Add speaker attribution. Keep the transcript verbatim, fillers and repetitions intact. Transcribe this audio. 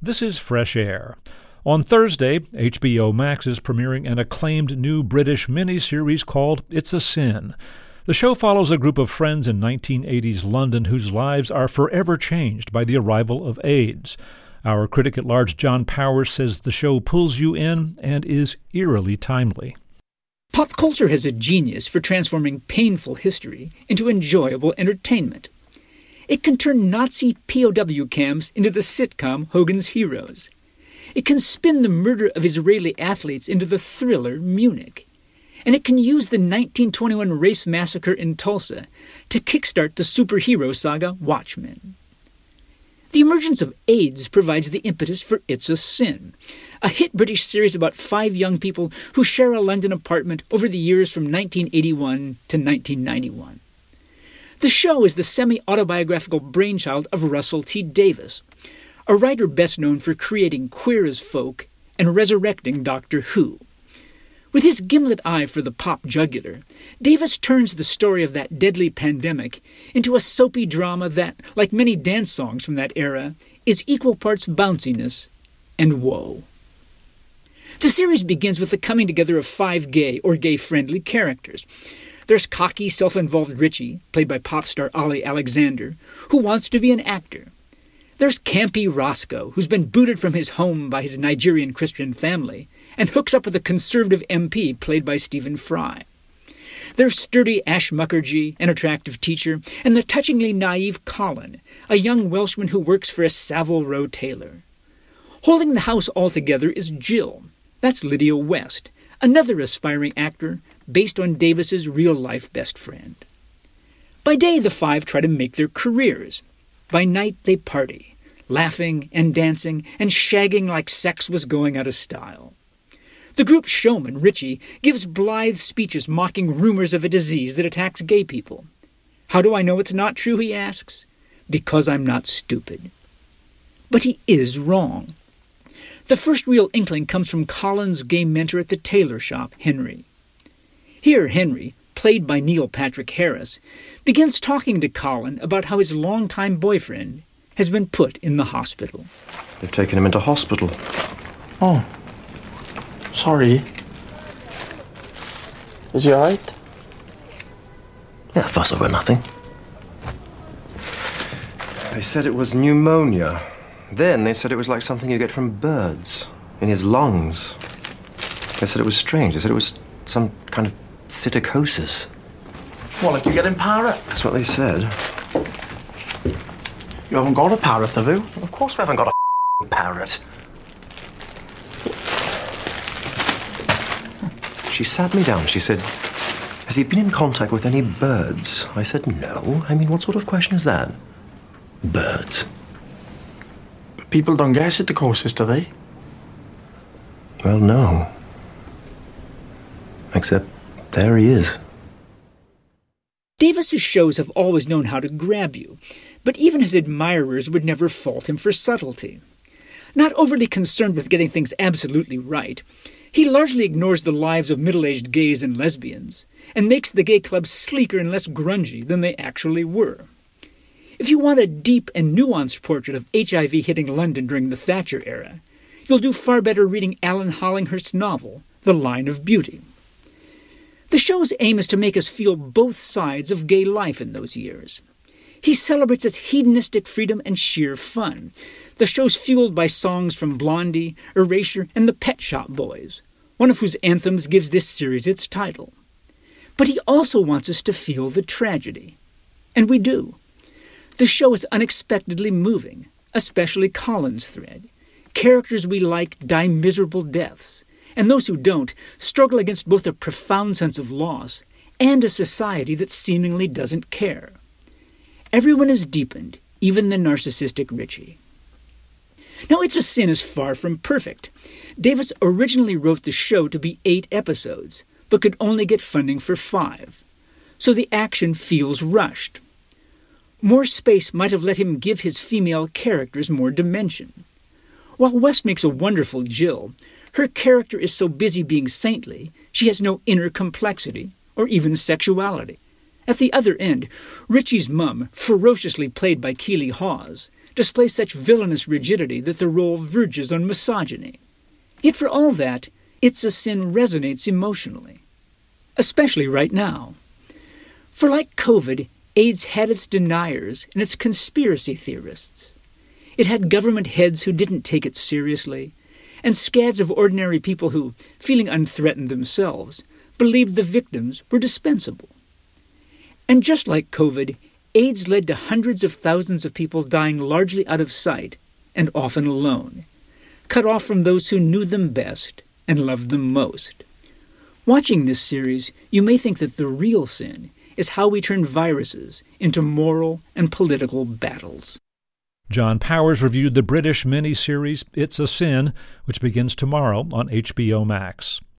Speaker 1: This is Fresh Air. On Thursday, H B O Max is premiering an acclaimed new British miniseries called It's a Sin. The show follows a group of friends in nineteen eighties London whose lives are forever changed by the arrival of AIDS. Our critic-at-large John Powers says the show pulls you in and is eerily timely.
Speaker 2: Pop culture has a genius for transforming painful history into enjoyable entertainment. It can turn Nazi P O W camps into the sitcom Hogan's Heroes. It can spin the murder of Israeli athletes into the thriller Munich. And it can use the nineteen twenty-one race massacre in Tulsa to kickstart the superhero saga Watchmen. The emergence of AIDS provides the impetus for It's a Sin, a hit British series about five young people who share a London apartment over the years from nineteen eighty-one to nineteen ninety-one. The show is the semi-autobiographical brainchild of Russell T. Davies, a writer best known for creating Queer as Folk and resurrecting Doctor Who. With his gimlet eye for the pop jugular, Davies turns the story of that deadly pandemic into a soapy drama that, like many dance songs from that era, is equal parts bounciness and woe. The series begins with the coming together of five gay or gay-friendly characters. There's cocky, self-involved Richie, played by pop star Ollie Alexander, who wants to be an actor. There's campy Roscoe, who's been booted from his home by his Nigerian Christian family, and hooks up with a conservative M P played by Stephen Fry. There's sturdy Ash Mukherjee, an attractive teacher, and the touchingly naive Colin, a young Welshman who works for a Savile Row tailor. Holding the house all together is Jill. That's Lydia West, another aspiring actor based on Davis's real-life best friend. By day, the five try to make their careers. By night, they party, laughing and dancing and shagging like sex was going out of style. The group's showman, Richie, gives blithe speeches mocking rumors of a disease that attacks gay people. How do I know it's not true, he asks? Because I'm not stupid. But he is wrong. The first real inkling comes from Colin's gay mentor at the tailor shop, Henry. Here, Henry, played by Neil Patrick Harris, begins talking to Colin about how his longtime boyfriend has been put in the hospital.
Speaker 3: They've taken him into hospital.
Speaker 4: Oh. Sorry. Is he alright?
Speaker 3: Yeah, fuss over nothing. They said it was pneumonia. Then they said it was like something you get from birds, in his lungs. They said it was strange. They said it was some kind of psittacosis.
Speaker 4: What, like you get in parrot?
Speaker 3: That's what they said.
Speaker 4: You haven't got a parrot, have you?
Speaker 3: Of course we haven't got a parrot. She sat me down. She said, has he been in contact with any birds? I said, no. I mean, what sort of question is that? Birds.
Speaker 4: But people don't get psittacosis, do they?
Speaker 3: Well, no. Except there he is.
Speaker 2: Davis's shows have always known how to grab you, but even his admirers would never fault him for subtlety. Not overly concerned with getting things absolutely right, he largely ignores the lives of middle-aged gays and lesbians, and makes the gay clubs sleeker and less grungy than they actually were. If you want a deep and nuanced portrait of H I V hitting London during the Thatcher era, you'll do far better reading Alan Hollinghurst's novel, The Line of Beauty. The show's aim is to make us feel both sides of gay life in those years. He celebrates its hedonistic freedom and sheer fun. The show's fueled by songs from Blondie, Erasure, and the Pet Shop Boys, one of whose anthems gives this series its title. But he also wants us to feel the tragedy. And we do. The show is unexpectedly moving, especially Colin's thread. Characters we like die miserable deaths, and those who don't struggle against both a profound sense of loss and a society that seemingly doesn't care. Everyone is deepened, even the narcissistic Richie. Now, It's a Sin is far from perfect. Davies originally wrote the show to be eight episodes, but could only get funding for five. So the action feels rushed. More space might have let him give his female characters more dimension. While West makes a wonderful Jill, her character is so busy being saintly, she has no inner complexity or even sexuality. At the other end, Richie's mum, ferociously played by Keely Hawes, display such villainous rigidity that the role verges on misogyny. Yet for all that, It's a Sin resonates emotionally, especially right now. For like COVID, AIDS had its deniers and its conspiracy theorists. It had government heads who didn't take it seriously, and scads of ordinary people who, feeling unthreatened themselves, believed the victims were dispensable. And just like COVID, AIDS led to hundreds of thousands of people dying largely out of sight and often alone, cut off from those who knew them best and loved them most. Watching this series, you may think that the real sin is how we turn viruses into moral and political battles.
Speaker 1: John Powers reviewed the British miniseries It's a Sin, which begins tomorrow on H B O Max.